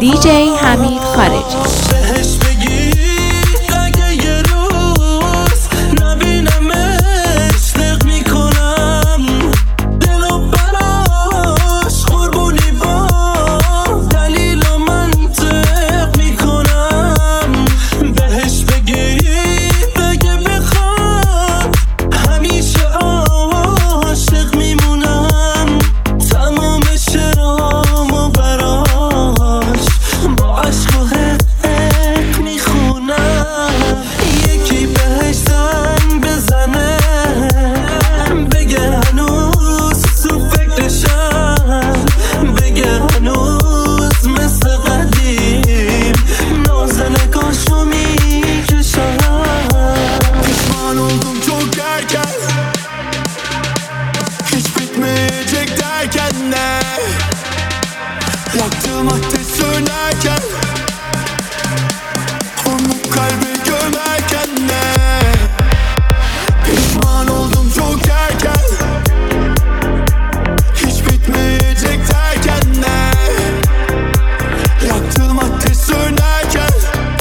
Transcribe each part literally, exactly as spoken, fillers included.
دی جی حمید خارجی. Yaktığım ateş sönerken, onu kalbe gömerken ne? Pişman oldum çok erken, hiç bitmeyecek derken ne? Yaktığım ateş sönerken,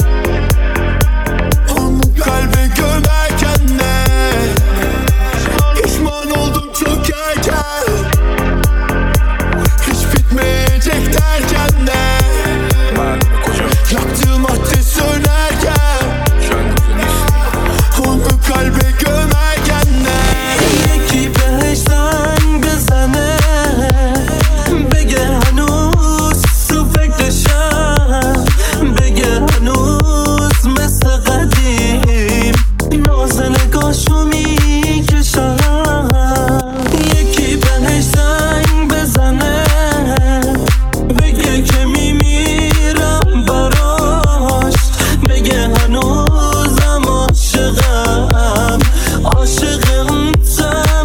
onu kalbe gömerken ne? Pişman oldum çok erken, hiç bitmeyecek derken ne? Yaktığım ateş sönerken, onu kalbe gömerken ne? یکی بهش زنگ بزنه بگه هنوز تو فکرشم، بگه هنوز مثل قدیم ناز نگاهشو میکشم. یکی بهش زنگ بزنه بگه که میمیرم براش، بگه هنوزم عاشقم، عاشق اون طعم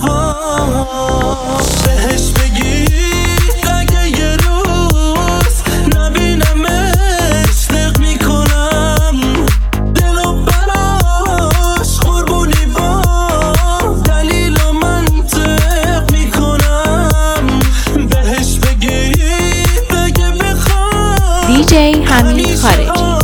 لباش. بهش بگی اگه یه روز نبینمش دق میکنم دلو براش، قربونی با دلیل و منطق میکنم. بهش بگی بگه بخوام دی جی حمید خارجی.